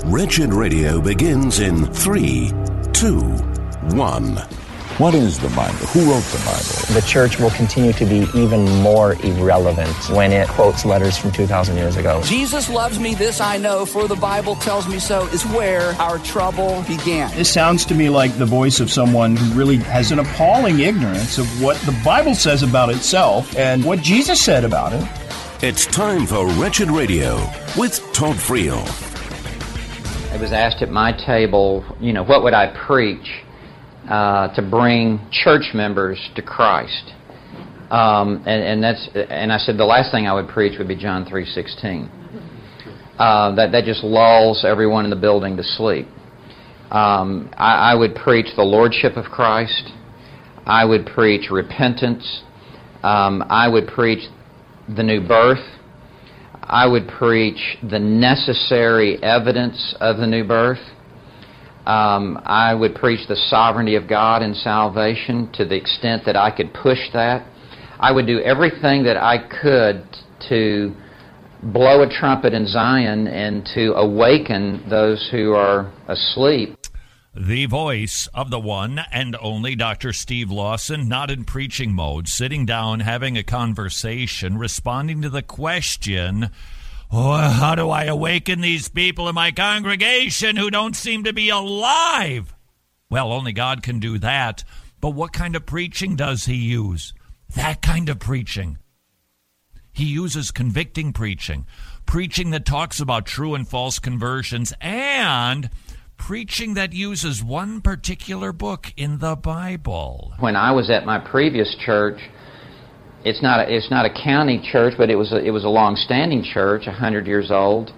Wretched Radio begins in 3, 2, 1. What is the Bible? Who wrote the Bible? The church will continue to be even more irrelevant when it quotes letters from 2,000 years ago. Jesus loves me, this I know, for the Bible tells me so, is where our trouble began. This sounds to me like the voice of someone who really has an appalling ignorance of what the Bible says about itself and what Jesus said about it. It's time for Wretched Radio with Todd Friel. I was asked at my table, what would I preach to bring church members to Christ? And I said the last thing I would preach would be John 3:16. That just lulls everyone in the building to sleep. I would preach the Lordship of Christ. I would preach repentance. I would preach the new birth. I would preach the necessary evidence of the new birth. I would preach the sovereignty of God in salvation to the extent that I could push that. I would do everything that I could to blow a trumpet in Zion and to awaken those who are asleep. The voice of the one and only Dr. Steve Lawson, not in preaching mode, sitting down, having a conversation, responding to the question, how do I awaken these people in my congregation who don't seem to be alive? Well, only God can do that. But what kind of preaching does he use? That kind of preaching. He uses convicting preaching, preaching that talks about true and false conversions, and preaching that uses one particular book in the Bible. When I was at my previous church, it's not a county church, but it was a long-standing church, 100 years old.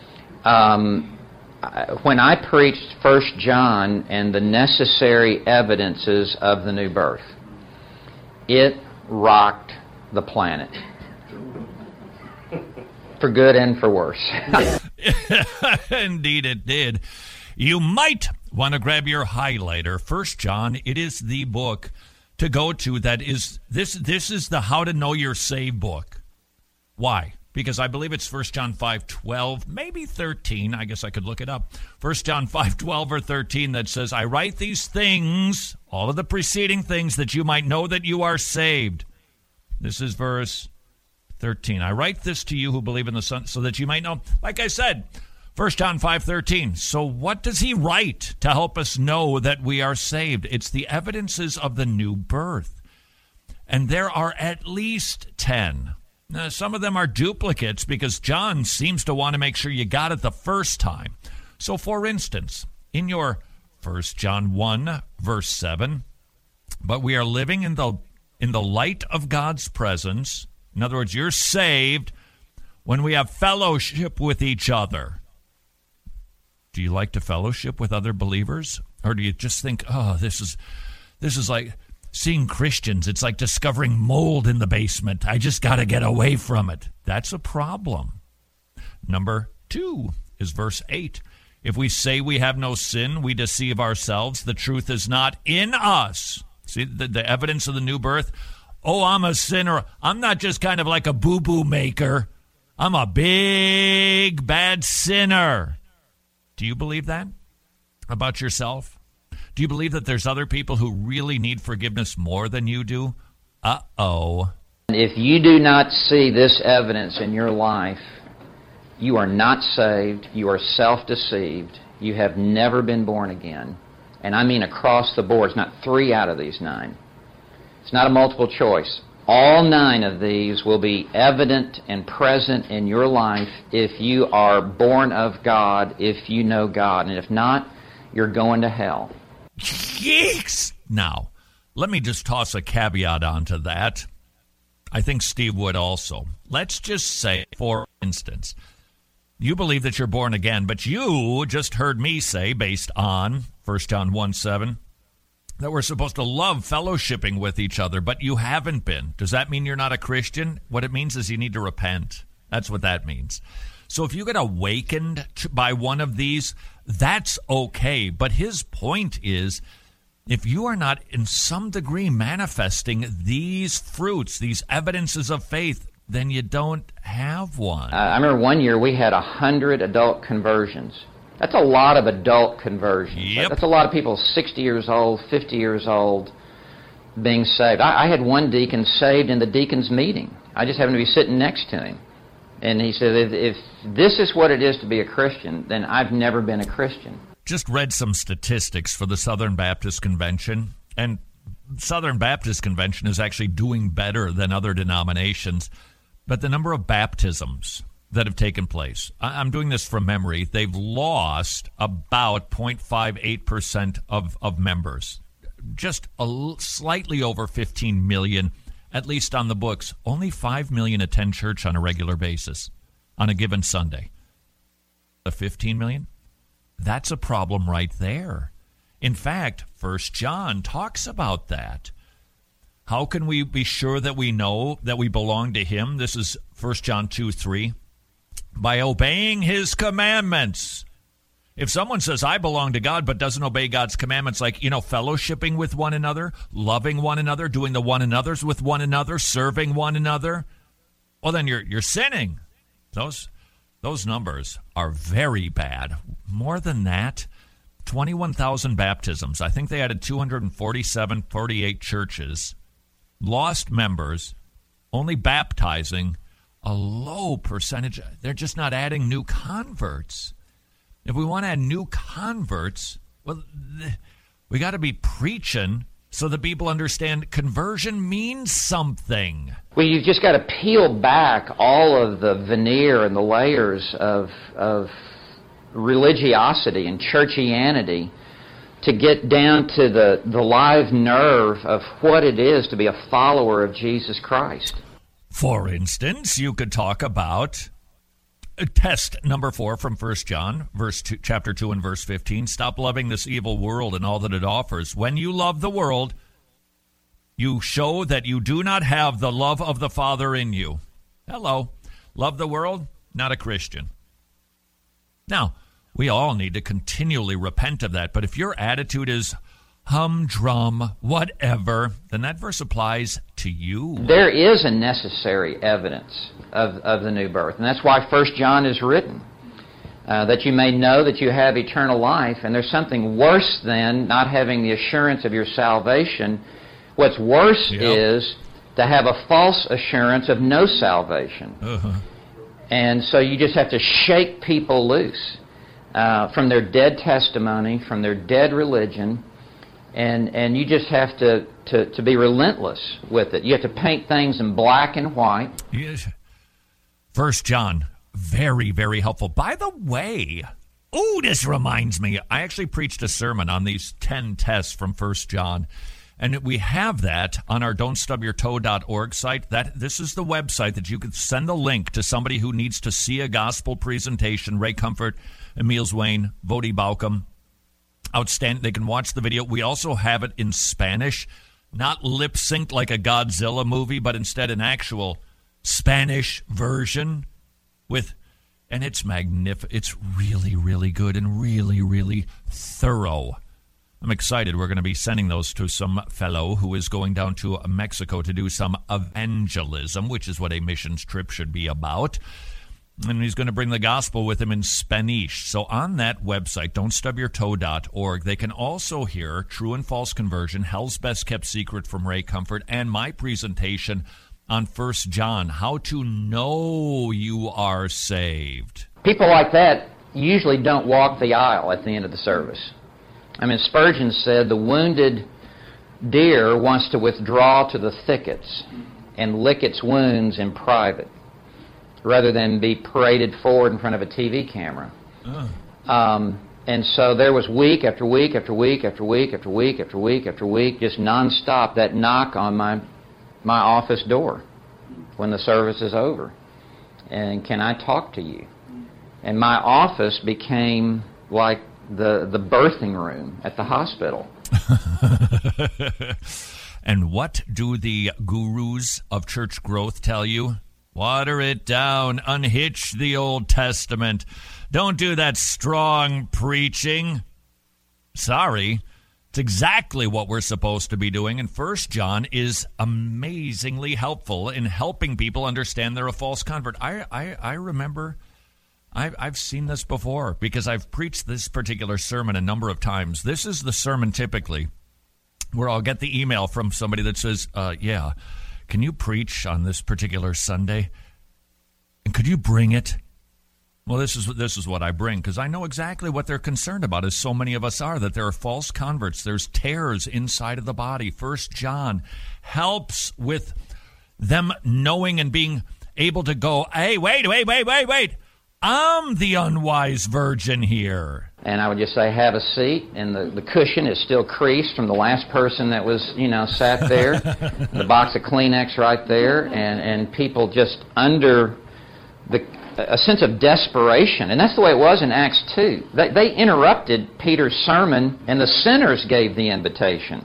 When I preached 1 John and the necessary evidences of the new birth, it rocked the planet. For good and for worse. Indeed it did. You might want to grab your highlighter. 1 John, it is the book to go to that is, this is the How to Know You're Saved book. Why? Because I believe it's 1 John 5:12, maybe 13. I guess I could look it up. 1 John 5:12 or 13 that says, I write these things, all of the preceding things, that you might know that you are saved. This is verse 13. I write this to you who believe in the Son, so that you might know. Like I said, 1 John 5:13. So what does he write to help us know that we are saved? It's the evidences of the new birth. And there are at least 10. Now, some of them are duplicates because John seems to want to make sure you got it the first time. So, for instance, in your 1 John 1, verse 7, but we are living in the light of God's presence. In other words, you're saved when we have fellowship with each other. Do you like to fellowship with other believers? Or do you just think, this is like seeing Christians. It's like discovering mold in the basement. I just got to get away from it. That's a problem. Number 2 is verse 8. If we say we have no sin, we deceive ourselves. The truth is not in us. See the evidence of the new birth? Oh, I'm a sinner. I'm not just kind of like a boo-boo maker. I'm a big, bad sinner. Do you believe that about yourself? Do you believe that there's other people who really need forgiveness more than you do? Uh-oh. If you do not see this evidence in your life, you are not saved, you are self-deceived, you have never been born again. And I mean across the board. It's not 3 out of these 9. It's not a multiple choice. All 9 of these will be evident and present in your life if you are born of God, if you know God. And if not, you're going to hell. Yeeks! Now, let me just toss a caveat onto that. I think Steve would also. Let's just say, for instance, you believe that you're born again, but you just heard me say, based on 1 John 1:7, that we're supposed to love fellowshipping with each other, but you haven't been. Does that mean you're not a Christian? What it means is you need to repent. That's what that means. So if you get awakened by one of these, that's okay. But his point is, if you are not in some degree manifesting these fruits, these evidences of faith, then you don't have one. I remember one year we had 100 adult conversions. That's a lot of adult conversions. Yep. That's a lot of people 60 years old, 50 years old being saved. I had one deacon saved in the deacon's meeting. I just happened to be sitting next to him. And he said, if this is what it is to be a Christian, then I've never been a Christian. Just read some statistics for the Southern Baptist Convention, and Southern Baptist Convention is actually doing better than other denominations. But the number of baptisms that have taken place, I'm doing this from memory, they've lost about 0.58% of members. Just slightly over 15 million, at least on the books. Only 5 million attend church on a regular basis on a given Sunday. The 15 million? That's a problem right there. In fact, 1 John talks about that. How can we be sure that we know that we belong to him? This is 1 John 2:3. By obeying his commandments. If someone says, I belong to God, but doesn't obey God's commandments, like, fellowshipping with one another, loving one another, doing the one another's with one another, serving one another, well, then you're sinning. Those numbers are very bad. More than that, 21,000 baptisms. I think they added 48 churches. Lost members, only baptizing a low percentage. They're just not adding new converts. If we want to add new converts, well, we got to be preaching so that people understand conversion means something. Well, you've just got to peel back all of the veneer and the layers of religiosity and churchianity to get down to the live nerve of what it is to be a follower of Jesus Christ. For instance, you could talk about test number 4 from 1 John, chapter 2 and verse 15. Stop loving this evil world and all that it offers. When you love the world, you show that you do not have the love of the Father in you. Hello. Love the world? Not a Christian. Now, we all need to continually repent of that, but if your attitude is humdrum, whatever, then that verse applies to you. There is a necessary evidence of the new birth, and that's why 1 John is written, that you may know that you have eternal life, and there's something worse than not having the assurance of your salvation. What's worse is to have a false assurance of no salvation. And so you just have to shake people loose from their dead testimony, from their dead religion, and you just have to be relentless with it. You have to paint things in black and white. Yes. 1 John, very, very helpful. By the way, this reminds me, I actually preached a sermon on these 10 tests from 1 John, and we have that on our don'tstubyourtoe.org site. This is the website that you could send a link to somebody who needs to see a gospel presentation. Ray Comfort, Emil Zwane, Vodi Baucom. Outstanding. They can watch the video. We also have it in Spanish, not lip-synced like a Godzilla movie, but instead an actual Spanish version and it's magnificent. It's really, really good and really, really thorough. I'm excited. We're going to be sending those to some fellow who is going down to Mexico to do some evangelism, which is what a missions trip should be about. And he's going to bring the gospel with him in Spanish. So on that website, don'tstubyourtoe.org, they can also hear True and False Conversion, Hell's Best Kept Secret from Ray Comfort, and my presentation on 1 John, how to know you are saved. People like that usually don't walk the aisle at the end of the service. I mean, Spurgeon said the wounded deer wants to withdraw to the thickets and lick its wounds in private, rather than be paraded forward in front of a TV camera. And so there was week after week after week after week after week after week after week, just nonstop, that knock on my office door when the service is over. And can I talk to you? And my office became like the birthing room at the hospital. And what do the gurus of church growth tell you? Water it down. Unhitch the Old Testament. Don't do that strong preaching. Sorry. It's exactly what we're supposed to be doing. And 1 John is amazingly helpful in helping people understand they're a false convert. I remember I've seen this before because I've preached this particular sermon a number of times. This is the sermon typically where I'll get the email from somebody that says, yeah, can you preach on this particular Sunday? And could you bring it? Well, this is what I bring, because I know exactly what they're concerned about, as so many of us are, that there are false converts. There's tares inside of the body. 1 John helps with them knowing and being able to go, hey, wait. I'm the unwise virgin here. And I would just say, have a seat, and the cushion is still creased from the last person that was, sat there. The box of Kleenex right there, and people just under a sense of desperation. And that's the way it was in Acts 2. They interrupted Peter's sermon, and the sinners gave the invitation.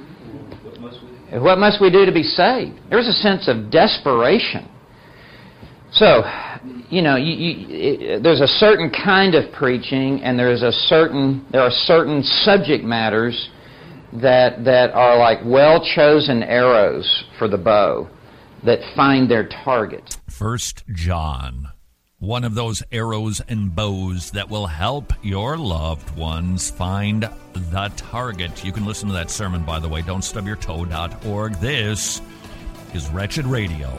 What must we do to be saved? There was a sense of desperation. So, there's a certain kind of preaching, and there are certain subject matters that are like well-chosen arrows for the bow that find their target. 1 John, one of those arrows and bows that will help your loved ones find the target. You can listen to that sermon, by the way, don'tstubyourtoe.org. This is Wretched Radio.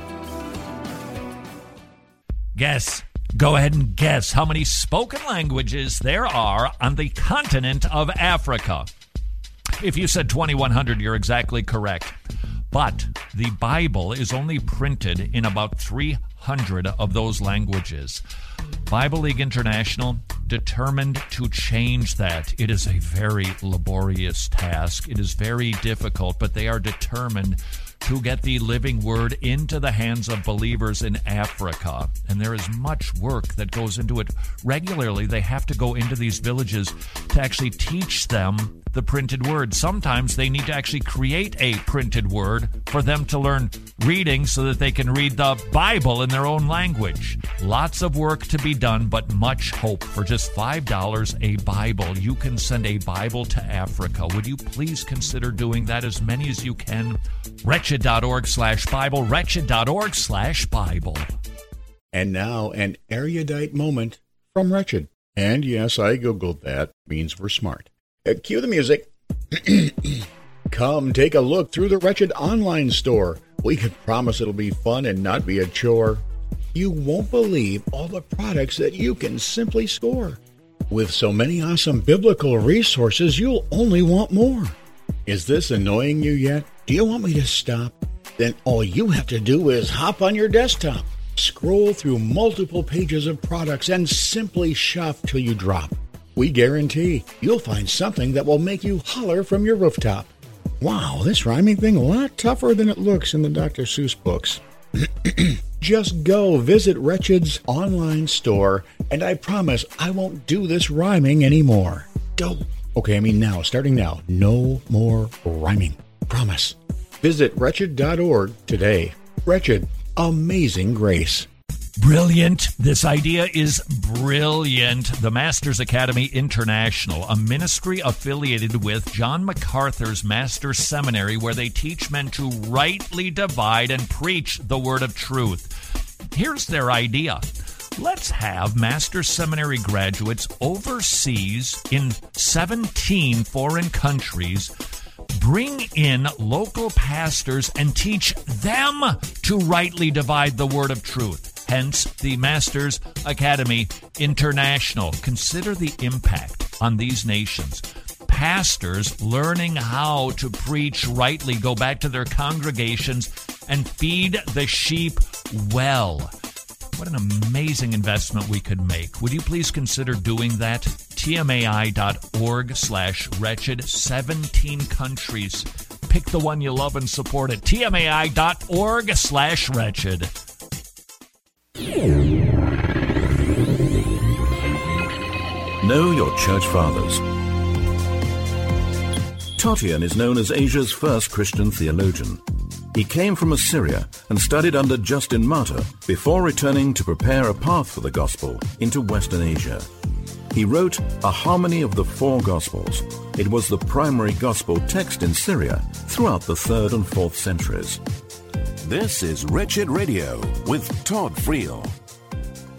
Go ahead and guess how many spoken languages there are on the continent of Africa. If you said 2,100, you're exactly correct. But the Bible is only printed in about 300 of those languages. Bible League International determined to change that. It is a very laborious task. It is very difficult, but they are determined to get the living word into the hands of believers in Africa. And there is much work that goes into it. Regularly, they have to go into these villages to actually teach them the printed word. Sometimes they need to actually create a printed word for them to learn reading so that they can read the Bible in their own language. Lots of work to be done, but much hope. For just $5 a Bible, you can send a Bible to Africa. Would you please consider doing that? As many as you can. Wretched.org/Bible, wretched.org/Bible. And now an erudite moment from Wretched. And yes, I Googled that. Means we're smart. Cue the music. Come take a look through the Wretched online store. We can promise it'll be fun and not be a chore. You won't believe all the products that you can simply score. With so many awesome biblical resources, you'll only want more. Is this annoying you yet? Do you want me to stop? Then all you have to do is hop on your desktop, scroll through multiple pages of products, and simply shop till you drop. We guarantee you'll find something that will make you holler from your rooftop. Wow, this rhyming thing a lot tougher than it looks in the Dr. Seuss books. Just go visit Wretched's online store, and I promise I won't do this rhyming anymore. Go. Okay, starting now. No more rhyming. Promise. Visit Wretched.org today. Wretched, amazing grace. Brilliant. This idea is brilliant. The Masters Academy International, a ministry affiliated with John MacArthur's Master's Seminary, where they teach men to rightly divide and preach the word of truth. Here's their idea. Let's have Master's Seminary graduates overseas in 17 foreign countries bring in local pastors and teach them to rightly divide the word of truth. Hence, the Masters Academy International. Consider the impact on these nations. Pastors learning how to preach rightly, go back to their congregations, and feed the sheep well. What an amazing investment we could make. Would you please consider doing that? TMAI.org/wretched. 17 countries. Pick the one you love and support it. TMAI.org/wretched. Know your church fathers. Tatian is known as Asia's first Christian theologian. He came from Assyria and studied under Justin Martyr before returning to prepare a path for the gospel into Western Asia. He wrote A Harmony of the Four Gospels. It was the primary gospel text in Syria throughout the 3rd and 4th centuries. This is Wretched Radio with Todd Friel.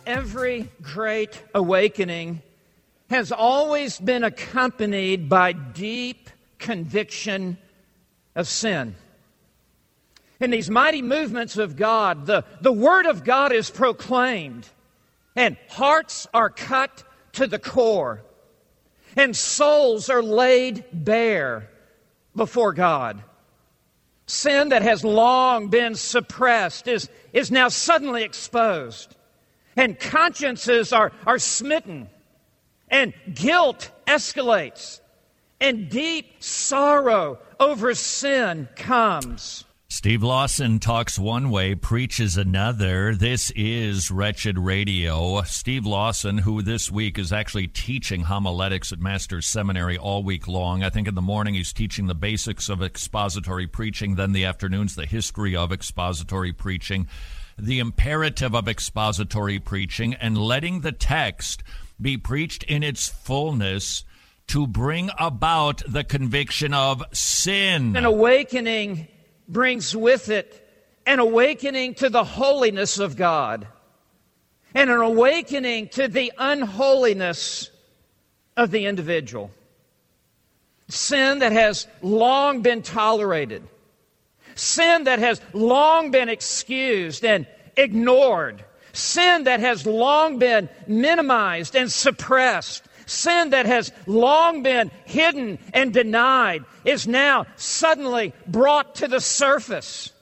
every great awakening has always been accompanied by deep conviction of sin. In these mighty movements of God, the Word of God is proclaimed, and hearts are cut to the core, and souls are laid bare before God. Sin that has long been suppressed is now suddenly exposed, and consciences are smitten, and guilt escalates, and deep sorrow over sin comes. Steve Lawson talks one way, preaches another. This is Wretched Radio. Steve Lawson, who this week is actually teaching homiletics at Master's Seminary all week long. I think in the morning he's teaching the basics of expository preaching, then the afternoons the history of expository preaching, the imperative of expository preaching, and letting the text be preached in its fullness to bring about the conviction of sin. An awakening brings with it an awakening to the holiness of God and an awakening to the unholiness of the individual. Sin that has long been tolerated, sin that has long been excused and ignored, sin that has long been minimized and suppressed, sin that has long been hidden and denied is now suddenly brought to the surface.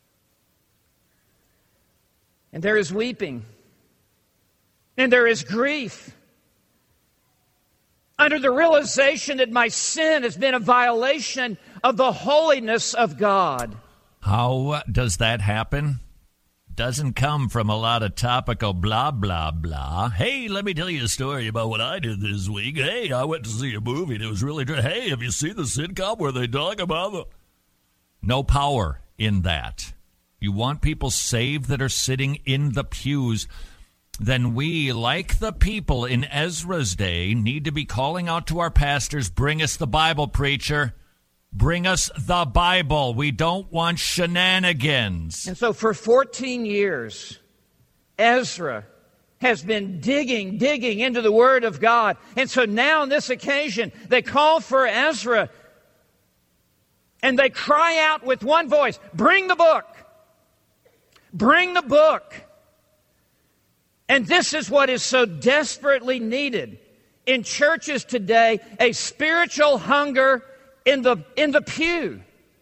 And there is weeping. And there is grief. Under the realization that my sin has been a violation of the holiness of God. How does that happen? Doesn't come from a lot of topical blah, blah, blah. Hey, let me tell you a story about what I did this week. Hey, I went to see a movie and it was really good. Hey, have you seen the sitcom where they talk about the... No power in that. You want people saved that are sitting in the pews, then we, like the people in Ezra's day, need to be calling out to our pastors, bring us the Bible, preacher. Bring us the Bible. We don't want shenanigans. And so for 14 years, Ezra has been digging into the Word of God. And so now on this occasion, they call for Ezra and they cry out with one voice, bring the book. Bring the book. And this is what is so desperately needed in churches today, a spiritual hunger in the pew,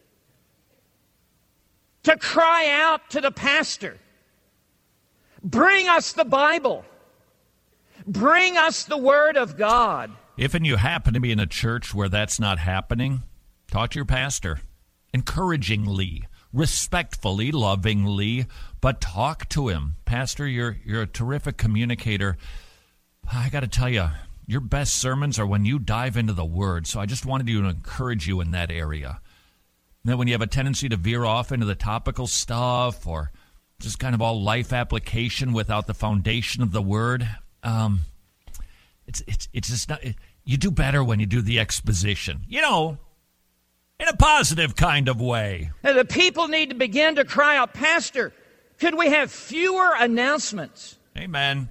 to cry out to the pastor, bring us the Bible, bring us the Word of God. If and you happen to be in a church where that's not happening, talk to your pastor, encouragingly, respectfully, lovingly, but talk to him. Pastor, you're a terrific communicator. I got to tell you, your best sermons are when you dive into the Word, so I just wanted to encourage you in that area. And then when you have a tendency to veer off into the topical stuff or just kind of all life application without the foundation of the Word, it's just not... You do better when you do the exposition, in a positive kind of way. And the people need to begin to cry out, Pastor, could we have fewer announcements? Amen.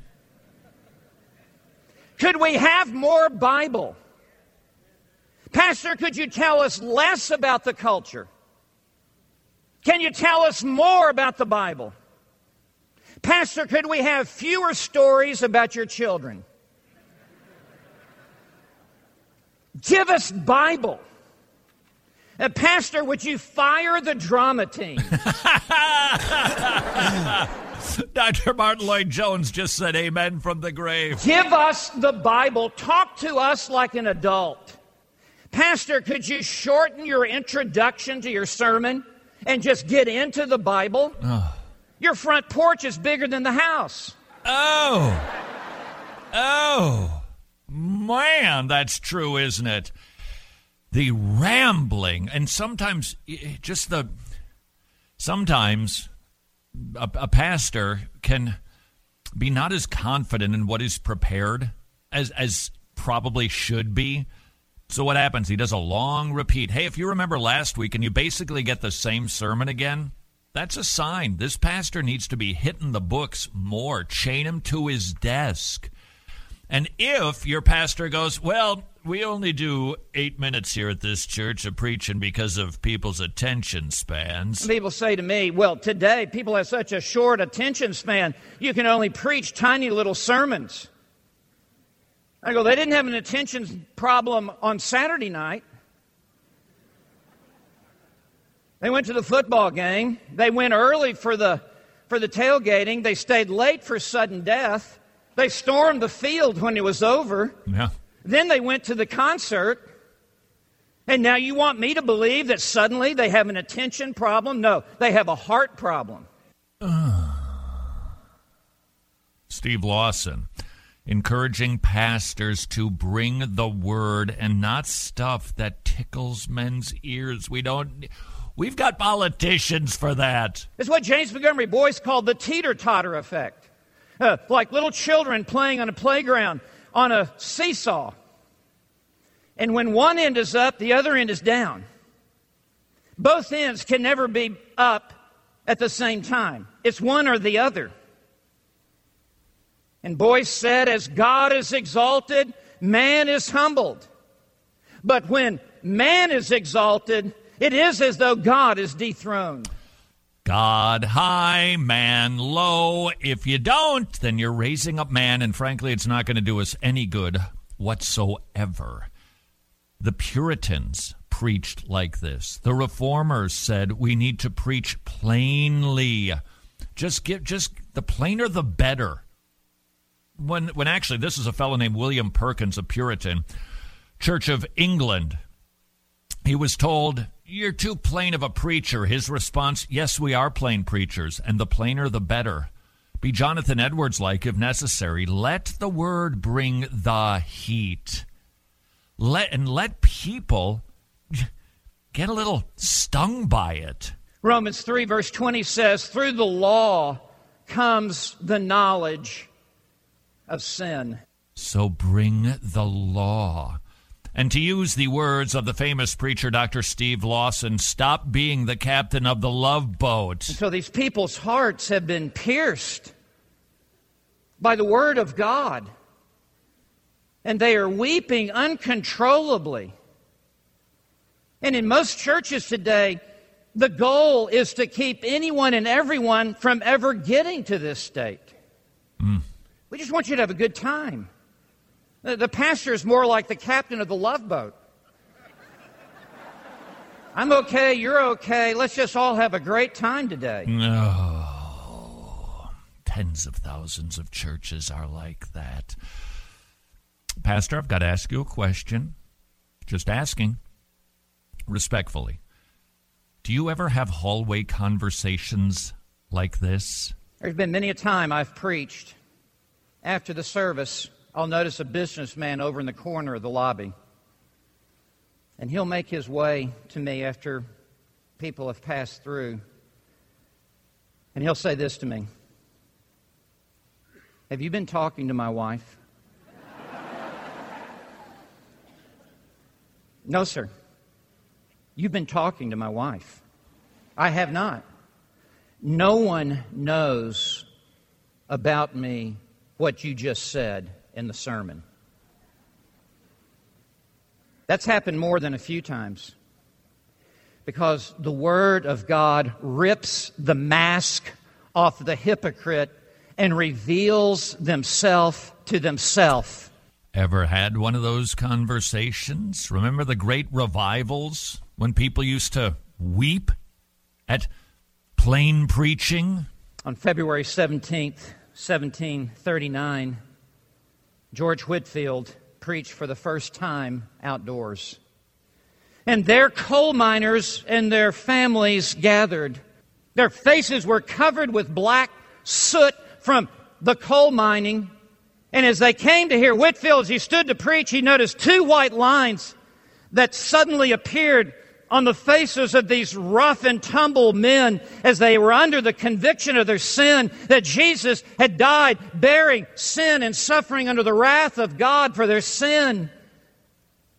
Could we have more Bible? Pastor, could you tell us less about the culture? Can you tell us more about the Bible? Pastor, could we have fewer stories about your children? Give us Bible. Pastor, would you fire the drama team? Dr. Martin Lloyd-Jones just said amen from the grave. Give us the Bible. Talk to us like an adult. Pastor, could you shorten your introduction to your sermon and just get into the Bible? Oh. Your front porch is bigger than the house. Oh, man, that's true, isn't it? The rambling, and sometimes a pastor can be not as confident in what is prepared as probably should be. So what happens? He does a long repeat. Hey, if you remember last week and you basically get the same sermon again, That's a sign. This pastor needs to be hitting the books more. Chain him to his desk. And if your pastor goes, well, we only do 8 minutes here at this church of preaching because of people's attention spans. People say to me, well, today people have such a short attention span, you can only preach tiny little sermons. I go, they didn't have an attention problem on Saturday night. They went to the football game. They went early for the tailgating. They stayed late for sudden death. They stormed the field when it was over. Yeah. Then they went to the concert. And now you want me to believe that suddenly they have an attention problem? No, they have a heart problem. Steve Lawson, encouraging pastors to bring the word and not stuff that tickles men's ears. We've got politicians for that. It's what James Montgomery Boyce called the teeter-totter effect. Like little children playing on a playground on a seesaw. And when one end is up, the other end is down. Both ends can never be up at the same time. It's one or the other. And Boyce said, as God is exalted, man is humbled. But when man is exalted, it is as though God is dethroned. God high, man low. If you don't, then you're raising up man, and frankly, it's not going to do us any good whatsoever. The Puritans preached like this. The Reformers said we need to preach plainly. Just the plainer the better. When actually, this is a fellow named William Perkins, a Puritan, Church of England. He was told, you're too plain of a preacher. His response, yes, we are plain preachers, and the plainer the better. Be Jonathan Edwards-like if necessary. Let the word bring the heat. Let people get a little stung by it. Romans 3 verse 20 says, through the law comes the knowledge of sin. So bring the law. And to use the words of the famous preacher, Dr. Steve Lawson, stop being the captain of the love boat. And so these people's hearts have been pierced by the word of God. And they are weeping uncontrollably. And in most churches today, the goal is to keep anyone and everyone from ever getting to this state. We just want you to have a good time. The pastor is more like the captain of the love boat. I'm okay, you're okay. Let's just all have a great time today. No. Tens of thousands of churches are like that. Pastor, I've got to ask you a question. Just asking. Respectfully. Do you ever have hallway conversations like this? There's been many a time I've preached. After the service, I'll notice a businessman over in the corner of the lobby. And he'll make his way to me after people have passed through. And he'll say this to me. Have you been talking to my wife? No, sir. You've been talking to my wife. I have not. No one knows about me what you just said in the sermon. That's happened more than a few times. Because the Word of God rips the mask off the hypocrite and reveals themselves to themselves. Ever had one of those conversations? Remember the great revivals when people used to weep at plain preaching? On February 17th, 1739, George Whitefield preached for the first time outdoors. And there coal miners and their families gathered. Their faces were covered with black soot from the coal mining. And as they came to hear Whitefield, as he stood to preach, he noticed two white lines that suddenly appeared on the faces of these rough and tumble men as they were under the conviction of their sin, that Jesus had died bearing sin and suffering under the wrath of God for their sin.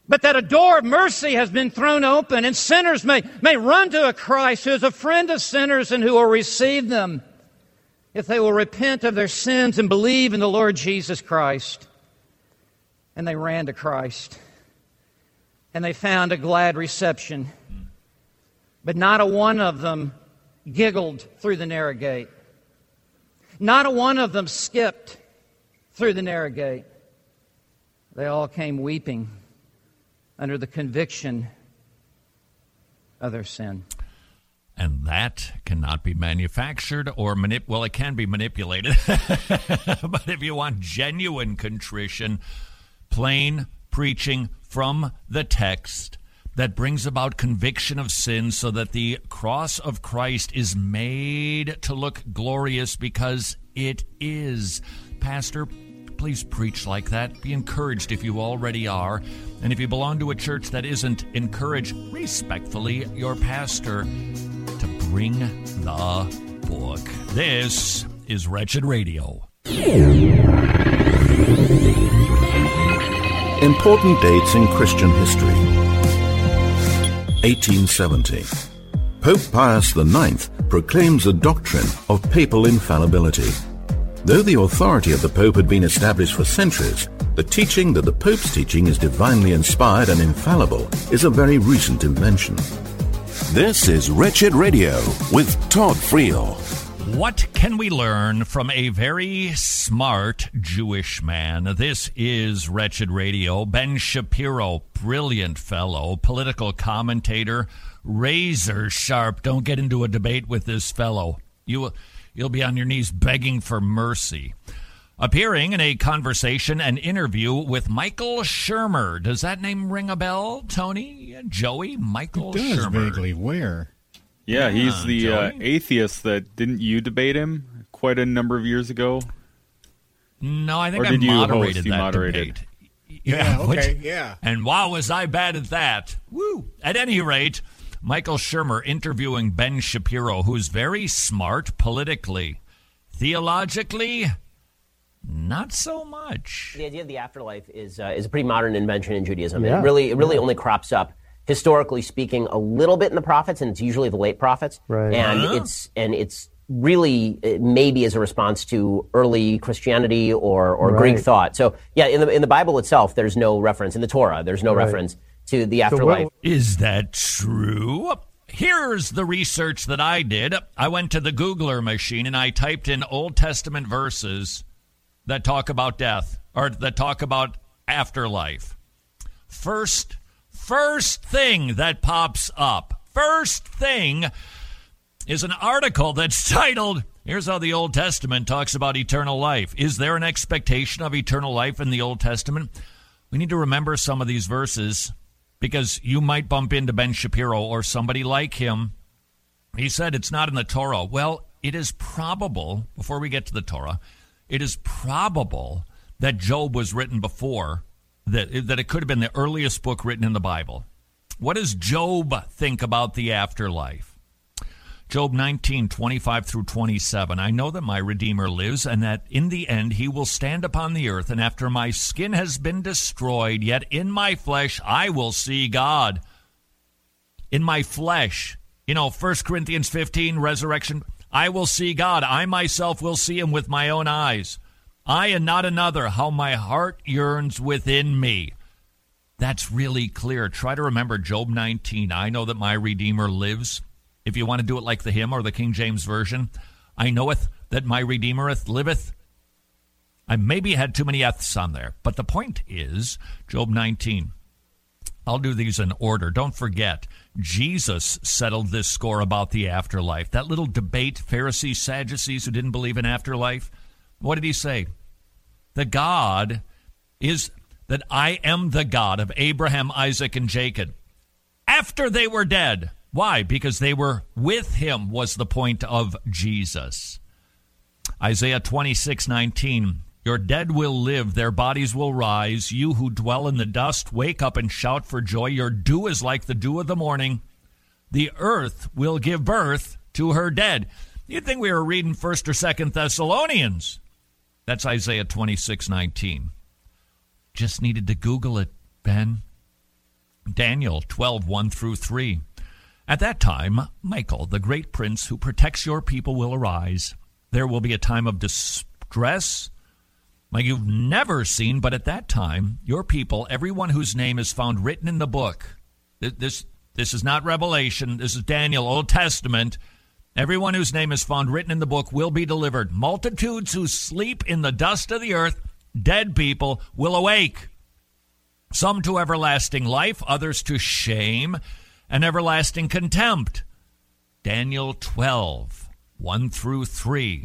but that a door of mercy has been thrown open, and sinners may run to a Christ who is a friend of sinners and who will receive them if they will repent of their sins and believe in the Lord Jesus Christ. And they ran to Christ, and they found a glad reception. But not a one of them giggled through the narrow gate. Not a one of them skipped through the narrow gate. They all came weeping under the conviction of their sin. And that cannot be manufactured or well, it can be manipulated. But if you want genuine contrition, plain preaching from the text that brings about conviction of sin so that the cross of Christ is made to look glorious, because it is. Pastor, please preach like that. Be encouraged if you already are. And if you belong to a church that isn't, encourage respectfully your pastor to bring the book. This is Wretched Radio. Important dates in Christian history. 1870. Pope Pius IX proclaims the doctrine of papal infallibility. Though the authority of the Pope had been established for centuries, the teaching that the Pope's teaching is divinely inspired and infallible is a very recent invention. This is Wretched Radio with Todd Friel. What can we learn from a very smart Jewish man? This is Wretched Radio. Ben Shapiro, brilliant fellow, political commentator, razor sharp. Don't get into a debate with this fellow. You'll be on your knees begging for mercy. Appearing in a conversation and interview with Michael Shermer. Does that name ring a bell, Tony? Joey? Michael Shermer. It does vaguely. Where? Yeah, he's the atheist that, didn't you debate him quite a number of years ago? No, I think I moderated that debate. Yeah, okay, yeah. And wow, was I bad at that. Woo! At any rate, Michael Shermer interviewing Ben Shapiro, who's very smart politically. Theologically, not so much. The idea of the afterlife is a pretty modern invention in Judaism. Yeah. It really only crops up, historically speaking, a little bit in the prophets, and it's usually the late prophets. Right. And it's really maybe as a response to early Christianity or Greek thought. So yeah, in the Bible itself, there's no reference. In the Torah, there's no reference to the afterlife. Is that true? Here's the research that I did. I went to the Googler machine and I typed in Old Testament verses that talk about death or that talk about afterlife. First thing that pops up. First thing is an article that's titled, here's how the Old Testament talks about eternal life. Is there an expectation of eternal life in the Old Testament? We need to remember some of these verses because you might bump into Ben Shapiro or somebody like him. He said it's not in the Torah. Well, it is probable, before we get to the Torah, it is probable that Job was written before, that it could have been the earliest book written in the Bible. What does Job think about the afterlife? Job 19:25 through 27. I know that my Redeemer lives, and that in the end he will stand upon the earth, and after my skin has been destroyed, yet in my flesh I will see God. In my flesh. 1 Corinthians 15, resurrection. I will see God. I myself will see him with my own eyes. I and not another, how my heart yearns within me. That's really clear. Try to remember Job 19. I know that my Redeemer lives. If you want to do it like the hymn or the King James Version, I knoweth that my Redeemer liveth. I maybe had too many eths on there, but the point is, Job 19. I'll do these in order. Don't forget, Jesus settled this score about the afterlife. That little debate, Pharisees, Sadducees who didn't believe in afterlife, what did he say? That I am the God of Abraham, Isaac, and Jacob. After they were dead. Why? Because they were with him was the point of Jesus. Isaiah 26:19. Your dead will live, their bodies will rise. You who dwell in the dust, wake up and shout for joy. Your dew is like the dew of the morning. The earth will give birth to her dead. You'd think we were reading 1st or 2nd Thessalonians. That's Isaiah 26:19. Just needed to Google it, Ben. Daniel 12:1-3. At that time, Michael, the great prince who protects your people, will arise. There will be a time of distress like you've never seen, but at that time, your people, everyone whose name is found written in the book, this is not Revelation, this is Daniel, Old Testament, everyone whose name is found written in the book will be delivered. Multitudes who sleep in the dust of the earth, dead people, will awake. Some to everlasting life, others to shame and everlasting contempt. Daniel 12:1-3.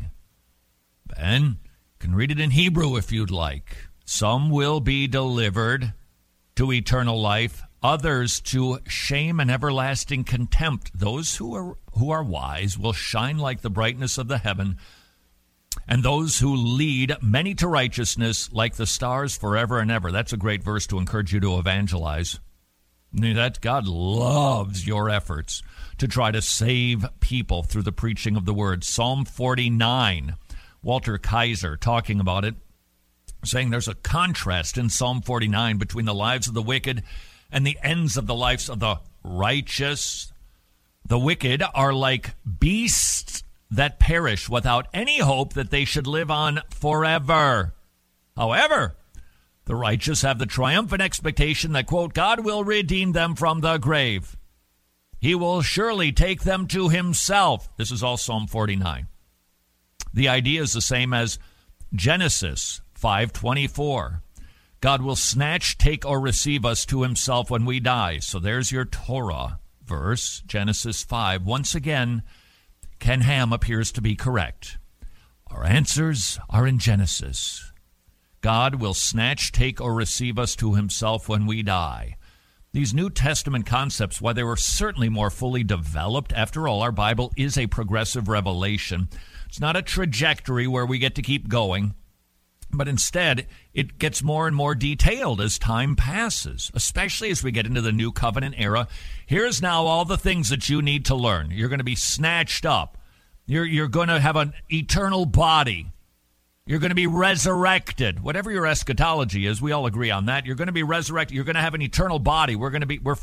Ben, you can read it in Hebrew if you'd like. Some will be delivered to eternal life, others to shame and everlasting contempt. Those who are wise will shine like the brightness of the heaven, and those who lead many to righteousness like the stars forever and ever. That's a great verse to encourage you to evangelize. That God loves your efforts to try to save people through the preaching of the word. Psalm 49, Walter Kaiser talking about it, saying there's a contrast in Psalm 49 between the lives of the wicked and the ends of the lives of the righteous. The wicked are like beasts that perish without any hope that they should live on forever. However, the righteous have the triumphant expectation that, quote, God will redeem them from the grave. He will surely take them to himself. This is all Psalm 49. The idea is the same as Genesis 5:24. God will snatch, take, or receive us to himself when we die. So there's your Torah verse, Genesis 5. Once again, Ken Ham appears to be correct. Our answers are in Genesis. God will snatch, take, or receive us to himself when we die. These New Testament concepts, while they were certainly more fully developed, after all, our Bible is a progressive revelation. It's not a trajectory where we get to keep going, but instead, it gets more and more detailed as time passes, especially as we get into the New Covenant era. Here's now all the things that you need to learn. You're going to be snatched up. You're going to have an eternal body. You're going to be resurrected. Whatever your eschatology is, we all agree on that. You're going to be resurrected. You're going to have an eternal body. We're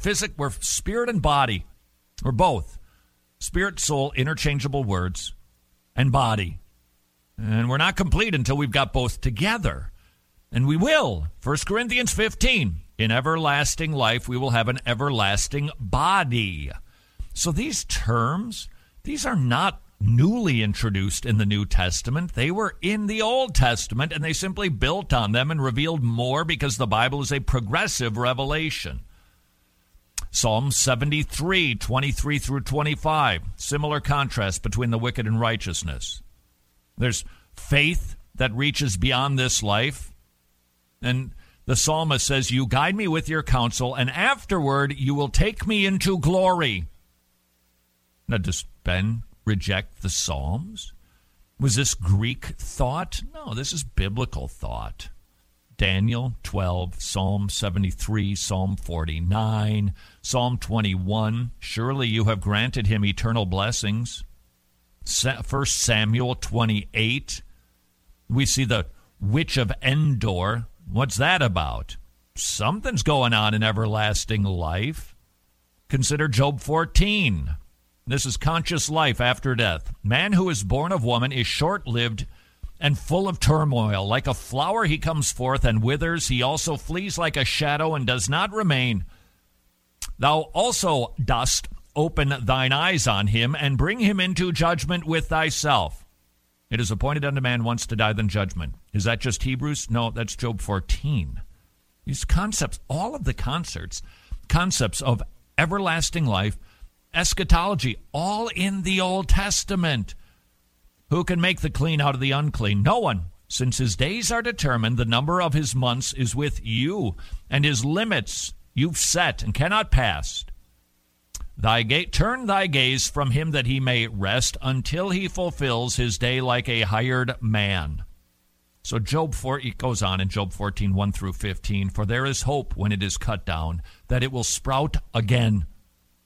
spirit and body. We're both. Spirit, soul, interchangeable words, and body. And we're not complete until we've got both together. And we will. 1 Corinthians 15. In everlasting life, we will have an everlasting body. So these terms, these are not newly introduced in the New Testament. They were in the Old Testament, and they simply built on them and revealed more because the Bible is a progressive revelation. Psalm 73, 23-25. Similar contrast between the wicked and righteousness. There's faith that reaches beyond this life. And the psalmist says, you guide me with your counsel, and afterward you will take me into glory. Now, does Ben reject the Psalms? Was this Greek thought? No, this is biblical thought. Daniel 12, Psalm 73, Psalm 49, Psalm 21. Surely you have granted him eternal blessings. 1 Samuel 28. We see the witch of Endor. What's that about? Something's going on in everlasting life. Consider Job 14. This is conscious life after death. Man who is born of woman is short-lived and full of turmoil. Like a flower he comes forth and withers. He also flees like a shadow and does not remain. Thou also dost open thine eyes on him and bring him into judgment with thyself. It is appointed unto man once to die, then judgment. Is that just Hebrews? No, that's Job 14. These concepts, all of the concepts of everlasting life, eschatology, all in the Old Testament. Who can make the clean out of the unclean? No one. Since his days are determined, the number of his months is with you, and his limits you've set and cannot pass. Turn thy gaze from him that he may rest until he fulfills his day like a hired man. So Job 4, it goes on in Job 14, 1-15. For there is hope when it is cut down, that it will sprout again.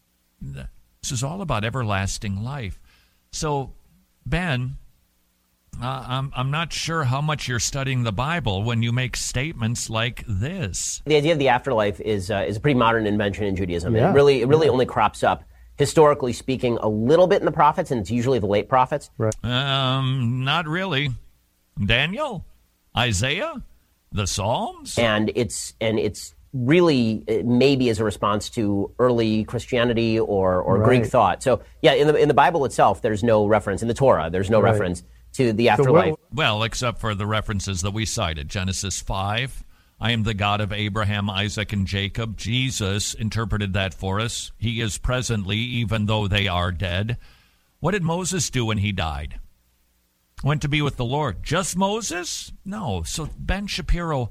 This is all about everlasting life. So, Ben, I'm not sure how much you're studying the Bible when you make statements like this. The idea of the afterlife is a pretty modern invention in Judaism. Yeah. It really only crops up, historically speaking, a little bit in the prophets, and it's usually the late prophets. Right. Not really. Daniel, Isaiah, the Psalms, and it's really maybe as a response to early Christianity or Greek thought. So yeah, in the Bible itself, there's no reference in the Torah. There's no reference to the afterlife. Well, except for the references that we cited. Genesis 5, I am the God of Abraham, Isaac, and Jacob. Jesus interpreted that for us. He is presently, even though they are dead. What did Moses do when he died? Went to be with the Lord. Just Moses? No. So Ben Shapiro,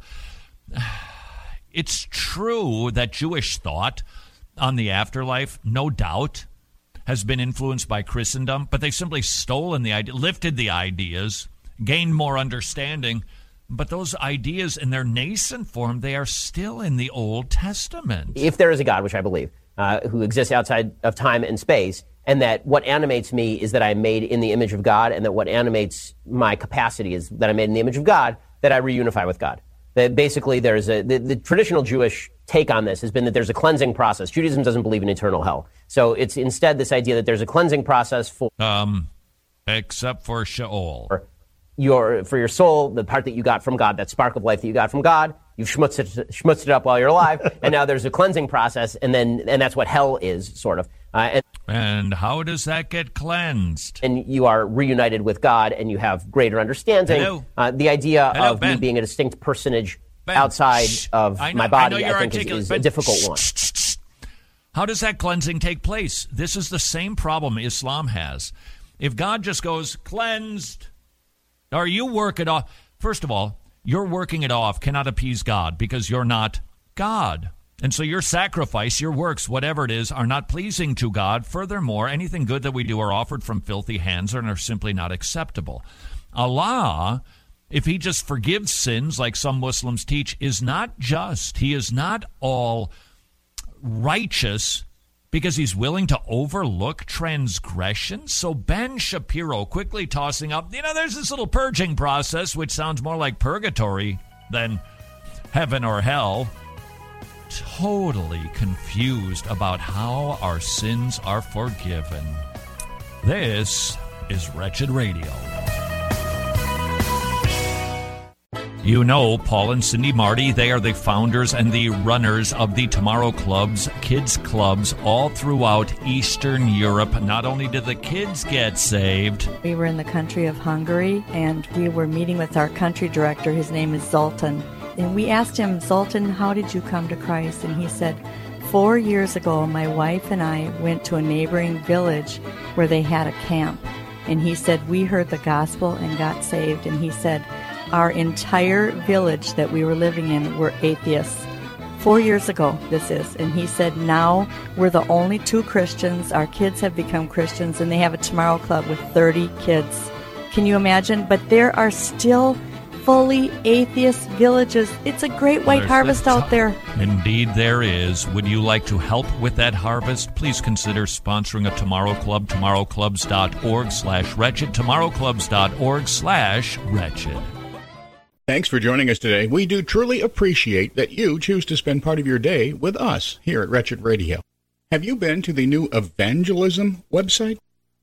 it's true that Jewish thought on the afterlife, no doubt, has been influenced by Christendom, but they've simply stolen the idea, lifted the ideas, gained more understanding. But those ideas in their nascent form, they are still in the Old Testament. If there is a God, which I believe, who exists outside of time and space, and that what animates me is that I'm made in the image of God, and that what animates my capacity is that I'm made in the image of God, that I reunify with God. That basically there's the traditional Jewish take on this has been that there's a cleansing process. Judaism doesn't believe in eternal hell. So it's instead this idea that there's a cleansing process for... except for Sheol. For your soul, the part that you got from God, that spark of life that you got from God, you've schmutzed it up while you're alive, and now there's a cleansing process, and that's what hell is, sort of. And how does that get cleansed? And you are reunited with God, and you have greater understanding. The idea of me being a distinct personage outside of my body, I think, is a difficult one. How does that cleansing take place? This is the same problem Islam has. If God just goes, cleansed, or you work it off. First of all, your working it off cannot appease God because you're not God. And so your sacrifice, your works, whatever it is, are not pleasing to God. Furthermore, anything good that we do are offered from filthy hands and are simply not acceptable. Allah, if he just forgives sins like some Muslims teach, is not just. He is not all righteous because he's willing to overlook transgression. So Ben Shapiro quickly tossing up, there's this little purging process, which sounds more like purgatory than heaven or hell. Totally confused about how our sins are forgiven. This is Wretched Radio. You know Paul and Cindy Marty. They are the founders and the runners of the Tomorrow Clubs, kids clubs, all throughout Eastern Europe. Not only did the kids get saved. We were in the country of Hungary, and we were meeting with our country director. His name is Zoltan. And we asked him, Zoltan, how did you come to Christ? And he said, 4 years ago, my wife and I went to a neighboring village where they had a camp. And he said, we heard the gospel and got saved. And he said, our entire village that we were living in were atheists. 4 years ago, this is. And he said, now we're the only 2 Christians. Our kids have become Christians, and they have a Tomorrow Club with 30 kids. Can you imagine? But there are still fully atheist villages. It's a great white harvest out there. Indeed there is. Would you like to help with that harvest? Please consider sponsoring a Tomorrow Club, tomorrowclubs.org/wretched, tomorrowclubs.org/wretched. Thanks for joining us today. We do truly appreciate that you choose to spend part of your day with us here at Wretched Radio. Have you been to the new evangelism website?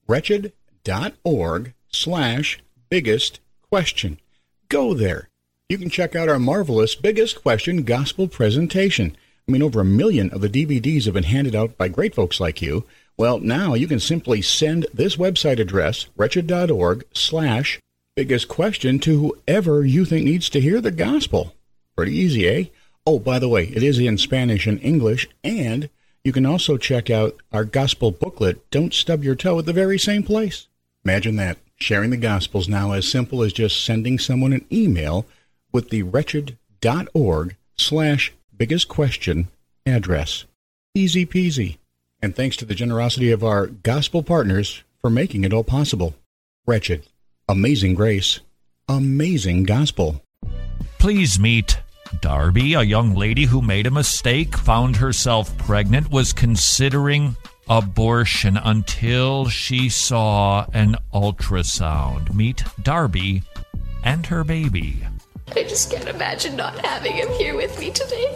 Wretched.org/biggest question. Go there. You can check out our marvelous Biggest Question gospel presentation. Over 1 million of the DVDs have been handed out by great folks like you. Well, now you can simply send this website address, wretched.org/biggest question, to whoever you think needs to hear the gospel. Pretty easy, eh? Oh, by the way, it is in Spanish and English, and you can also check out our gospel booklet, Don't Stub Your Toe, at the very same place. Imagine that. Sharing the gospel's now as simple as just sending someone an email with the wretched.org/biggest question address. Easy peasy. And thanks to the generosity of our gospel partners for making it all possible. Wretched. Amazing grace. Amazing gospel. Please meet Darby, a young lady who made a mistake, found herself pregnant, was considering abortion until she saw an ultrasound. Meet Darby and her baby. I just can't imagine not having him here with me today.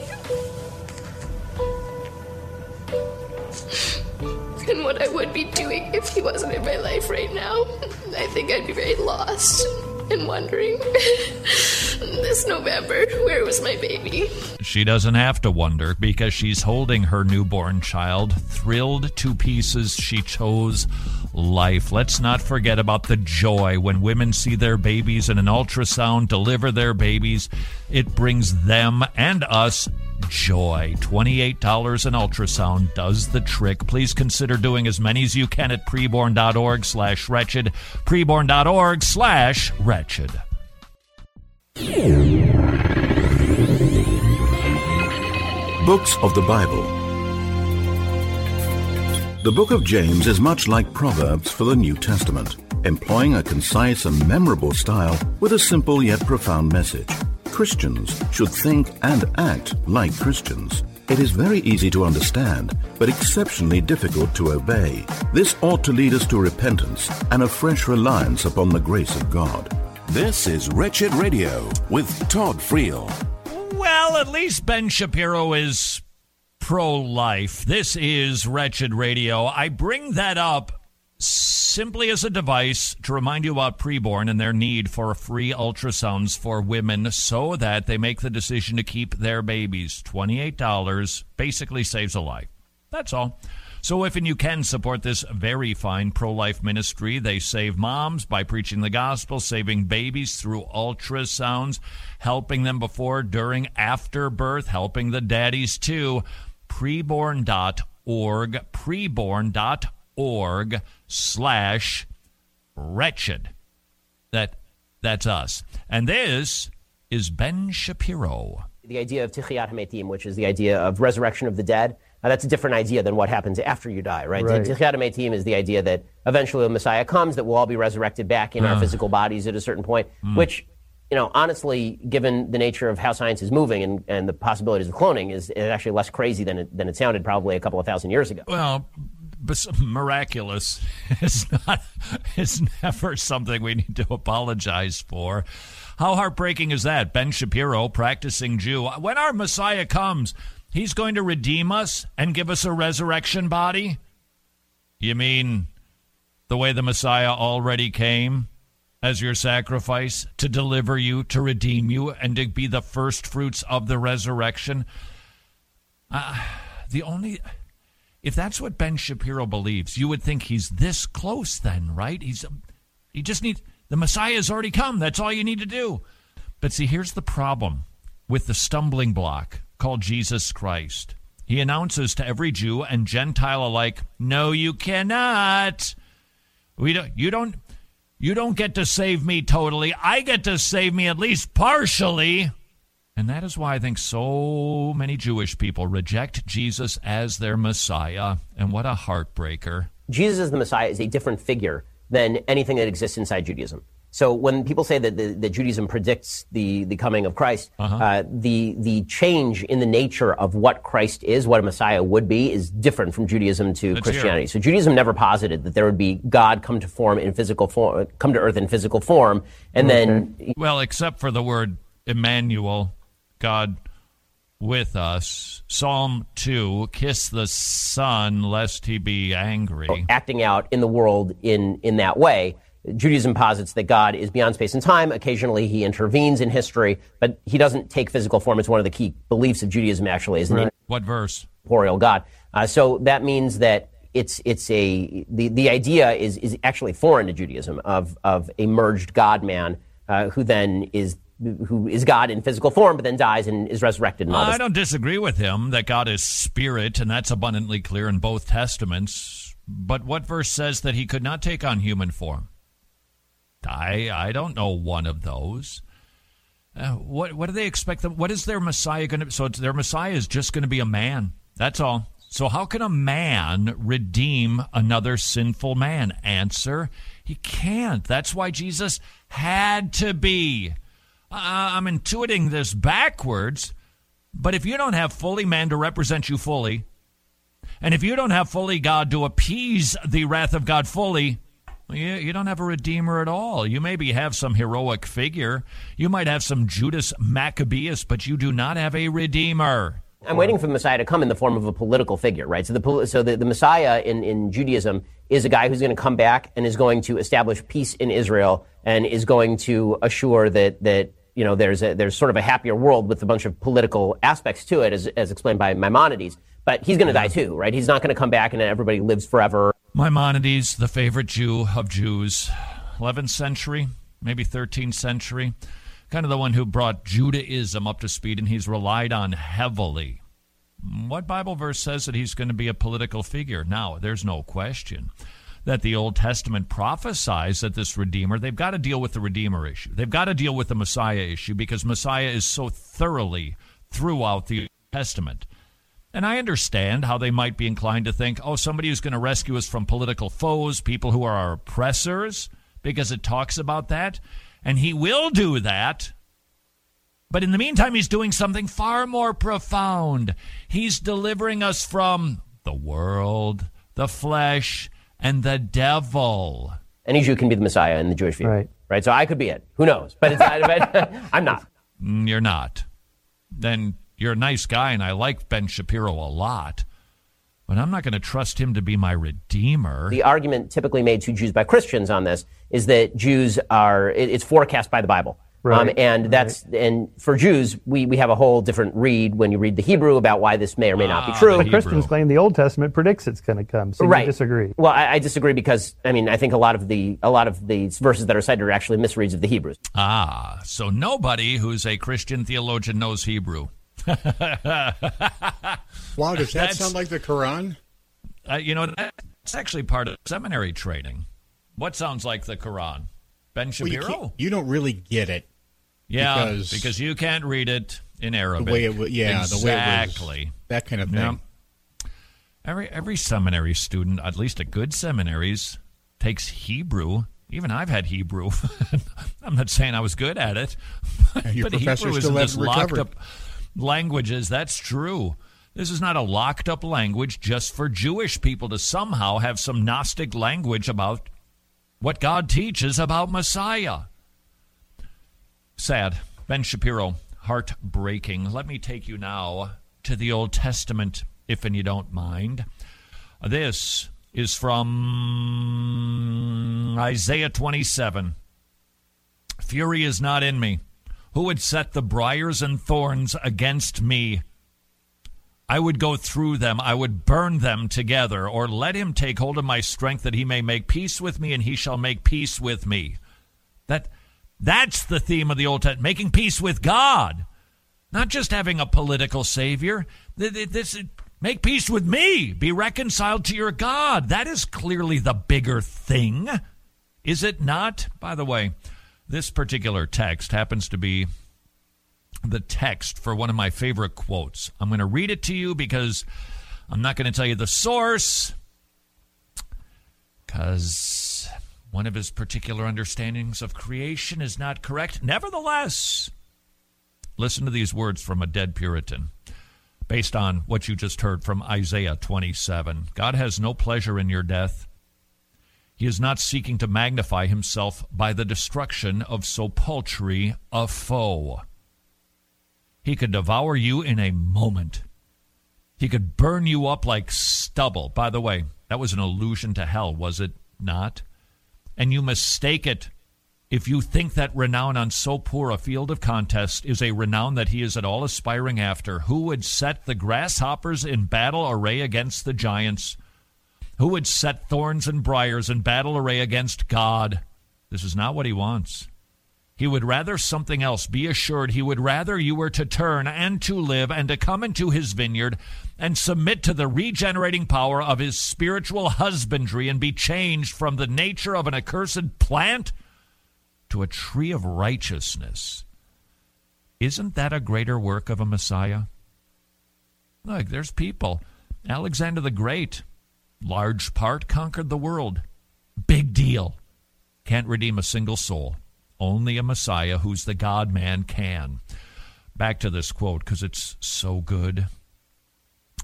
And what I would be doing if he wasn't in my life right now. I think I'd be very lost and wondering, this November, where was my baby? She doesn't have to wonder because she's holding her newborn child, thrilled to pieces she chose life. Let's not forget about the joy when women see their babies in an ultrasound, deliver their babies. It brings them and us joy. $28 an ultrasound does the trick. Please consider doing as many as you can at preborn.org/wretched. Preborn.org/wretched. Books of the Bible. The book of James is much like Proverbs for the New Testament, employing a concise and memorable style with a simple yet profound message. Christians should think and act like Christians. It is very easy to understand, but exceptionally difficult to obey. This ought to lead us to repentance and a fresh reliance upon the grace of God. This is Wretched Radio with Todd Friel. Well, at least Ben Shapiro is pro-life. This is Wretched Radio. I bring that up simply as a device to remind you about Preborn and their need for free ultrasounds for women so that they make the decision to keep their babies. $28 basically saves a life. That's all. So if and you can support this very fine pro-life ministry, they save moms by preaching the gospel, saving babies through ultrasounds, helping them before, during, after birth, helping the daddies too. Preborn.org, preborn.org/wretched. That's us. And this is Ben Shapiro. The idea of Tichiyat HaMetim, which is the idea of resurrection of the dead, that's a different idea than what happens after you die, right? Tichiyat HaMetim is the idea that eventually the Messiah comes, that we'll all be resurrected back in our physical bodies at a certain point, which, honestly, given the nature of how science is moving and the possibilities of cloning, is actually less crazy than it sounded probably a couple of thousand years ago. Well, miraculous is never something we need to apologize for. How heartbreaking is that? Ben Shapiro, practicing Jew. When our Messiah comes, he's going to redeem us and give us a resurrection body? You mean the way the Messiah already came as your sacrifice to deliver you, to redeem you, and to be the first fruits of the resurrection? If that's what Ben Shapiro believes, you would think he's this close then, right? He just needs, the Messiah has already come. That's all you need to do. But see, here's the problem with the stumbling block called Jesus Christ. He announces to every Jew and Gentile alike, no, you cannot. You don't get to save me totally. I get to save me at least partially. And that is why I think so many Jewish people reject Jesus as their Messiah. And what a heartbreaker. Jesus as the Messiah is a different figure than anything that exists inside Judaism. So when people say that Judaism predicts the coming of Christ, the change in the nature of what Christ is, what a Messiah would be, is different from Judaism to Christianity. So Judaism never posited that there would be God come to earth in physical form, and then... Well, except for the word Emmanuel, God with us. Psalm 2, kiss the Son lest he be angry. Acting out in the world in that way. Judaism posits that God is beyond space and time. Occasionally he intervenes in history, but he doesn't take physical form. It's one of the key beliefs of Judaism, actually, is an What verse? Incorporeal God. So that means that the idea is actually foreign to Judaism of a merged God-man who is God in physical form, but then dies and is resurrected. I don't disagree with him that God is spirit, and that's abundantly clear in both Testaments. But what verse says that he could not take on human form? I don't know one of those. What do they expect them? What is their Messiah going to? So their Messiah is just going to be a man. That's all. So how can a man redeem another sinful man? Answer: he can't. That's why Jesus had to be. I'm intuiting this backwards, but if you don't have fully man to represent you fully, And if you don't have fully God to appease the wrath of God fully, you don't have a Redeemer at all. You maybe have some heroic figure. You might have some Judas Maccabeus, but you do not have a Redeemer. I'm waiting for the Messiah to come in the form of a political figure, right? So the Messiah in Judaism is a guy who's going to come back and is going to establish peace in Israel and is going to assure that there's sort of a happier world with a bunch of political aspects to it, as explained by Maimonides. But he's going to die too, right? He's not going to come back and everybody lives forever. Maimonides, the favorite Jew of Jews, 11th century, maybe 13th century, kind of the one who brought Judaism up to speed, and he's relied on heavily. What Bible verse says that he's going to be a political figure? Now, there's no question that the Old Testament prophesies that this Redeemer, they've got to deal with the Redeemer issue. They've got to deal with the Messiah issue because Messiah is so thoroughly throughout the Old Testament. And I understand how they might be inclined to think, somebody who's going to rescue us from political foes, people who are our oppressors, because it talks about that. And he will do that. But in the meantime, he's doing something far more profound. He's delivering us from the world, the flesh, and the devil. Any Jew can be the Messiah in the Jewish view. Right? So I could be it. Who knows? But I'm not. You're not. Then you're a nice guy, and I like Ben Shapiro a lot, but I'm not going to trust him to be my Redeemer. The argument typically made to Jews by Christians on this is that Jews it's forecast by the Bible. Right. And for Jews, we have a whole different read when you read the Hebrew about why this may or may not be true. The Christians claim the Old Testament predicts it's going to come, so you disagree. Well, I disagree because, I think a lot of the verses that are cited are actually misreads of the Hebrews. So nobody who's a Christian theologian knows Hebrew. Wow, does that sound like the Quran? That's actually part of seminary training. What sounds like the Quran? Ben Shapiro? Well, you don't really get it. Yeah, because you can't read it in Arabic. The way it was, exactly. That kind of thing. Yeah. Every seminary student, at least at good seminaries, takes Hebrew. Even I've had Hebrew. I'm not saying I was good at it, but Hebrew isn't this locked up languages. That's true. This is not a locked up language just for Jewish people to somehow have some Gnostic language about what God teaches about Messiah. Sad. Ben Shapiro, heartbreaking. Let me take you now to the Old Testament, if you don't mind. This is from Isaiah 27. Fury is not in me. Who would set the briars and thorns against me? I would go through them. I would burn them together. Or let him take hold of my strength that he may make peace with me, and he shall make peace with me. That's the theme of the Old Testament, making peace with God. Not just having a political savior. Make peace with me. Be reconciled to your God. That is clearly the bigger thing. Is it not? By the way, this particular text happens to be the text for one of my favorite quotes. I'm going to read it to you because I'm not going to tell you the source, because one of his particular understandings of creation is not correct. Nevertheless, listen to these words from a dead Puritan, based on what you just heard from Isaiah 27. God has no pleasure in your death. He is not seeking to magnify himself by the destruction of so paltry a foe. He could devour you in a moment. He could burn you up like stubble. By the way, that was an allusion to hell, was it not? And you mistake it if you think that renown on so poor a field of contest is a renown that he is at all aspiring after. Who would set the grasshoppers in battle array against the giants? Who would set thorns and briars in battle array against God? This is not what he wants. He would rather something else. Be assured, he would rather you were to turn and to live and to come into his vineyard and submit to the regenerating power of his spiritual husbandry and be changed from the nature of an accursed plant to a tree of righteousness. Isn't that a greater work of a Messiah? Look, there's people. Alexander the Great, large part, conquered the world. Big deal. Can't redeem a single soul. Only a Messiah who's the God-man can. Back to this quote, because it's so good.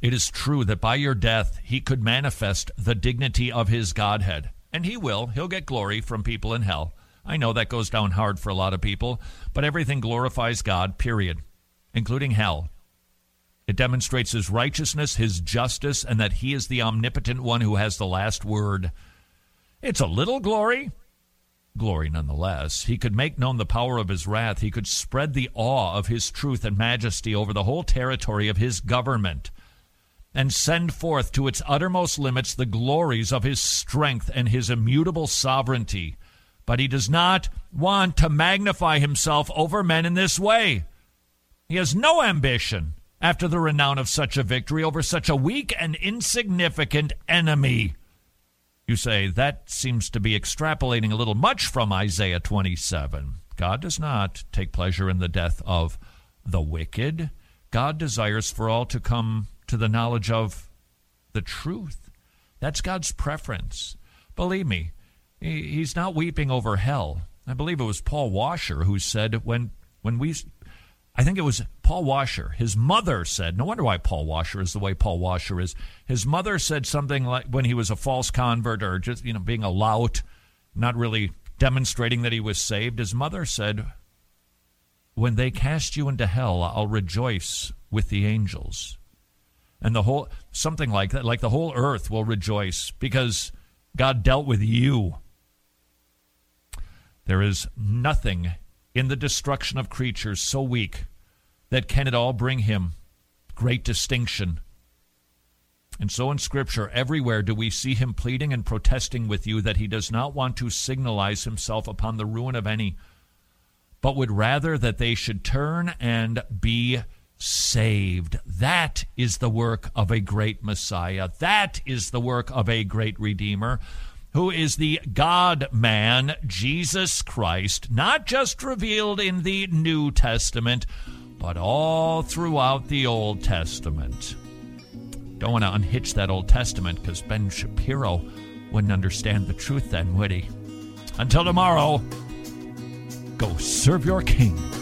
It is true that by your death he could manifest the dignity of his Godhead. And he will. He'll get glory from people in hell. I know that goes down hard for a lot of people, but everything glorifies God, period, including hell. It demonstrates his righteousness, his justice, and that he is the omnipotent one who has the last word. It's a little glory. Glory nonetheless. He could make known the power of his wrath. He could spread the awe of his truth and majesty over the whole territory of his government and send forth to its uttermost limits the glories of his strength and his immutable sovereignty. But he does not want to magnify himself over men in this way. He has no ambition after the renown of such a victory over such a weak and insignificant enemy. You say, that seems to be extrapolating a little much from Isaiah 27. God does not take pleasure in the death of the wicked. God desires for all to come to the knowledge of the truth. That's God's preference. Believe me, he's not weeping over hell. I believe it was Paul Washer who said I think it was Paul Washer. His mother said, no wonder why Paul Washer is the way Paul Washer is. His mother said something like when he was a false convert or just, being a lout, not really demonstrating that he was saved. His mother said, when they cast you into hell, I'll rejoice with the angels. And something like that, like the whole earth will rejoice because God dealt with you. There is nothing in the destruction of creatures so weak that can at all bring him great distinction. And so in Scripture, everywhere do we see him pleading and protesting with you that he does not want to signalize himself upon the ruin of any, but would rather that they should turn and be saved. That is the work of a great Messiah. That is the work of a great Redeemer, who is the God-man, Jesus Christ, not just revealed in the New Testament, but all throughout the Old Testament. Don't want to unhitch that Old Testament because Ben Shapiro wouldn't understand the truth then, would he? Until tomorrow, go serve your King.